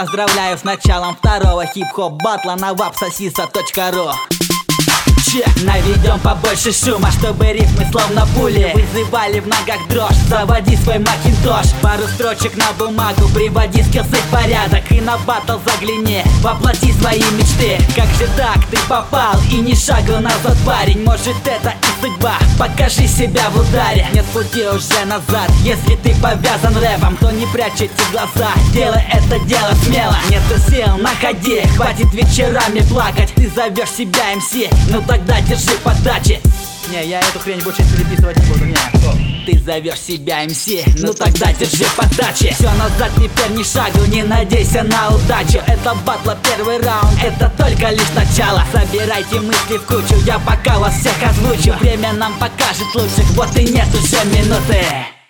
Поздравляю с началом второго хип-хоп батла на wapsasisa.ru. Наведем побольше шума, чтобы ритмы словно пули вызывали в ногах дрожь. Заводи свой макинтош, пару строчек на бумагу, приводи скиллсы в порядок и на баттл загляни, воплоти свои мечты. Как же так ты попал и ни шагу назад, парень? Может это и судьба, покажи себя в ударе. Нет пути уже назад, если ты повязан рэпом, то не прячь эти глаза, делай это дело смело. Нету сил, находи, хватит вечерами плакать. Ты зовешь себя МС, ну тогда держи подачи. Не, я эту хрень больше переписывать не буду, не, стоп. Ты зовешь себя МС, ну тогда держи подачи. Все назад, теперь ни шагу, не надейся на удачу. Это батла, первый раунд, это только лишь начало. Собирайте мысли в кучу, я пока вас всех озвучу. Время нам покажет лучших, вот и нет уже минуты.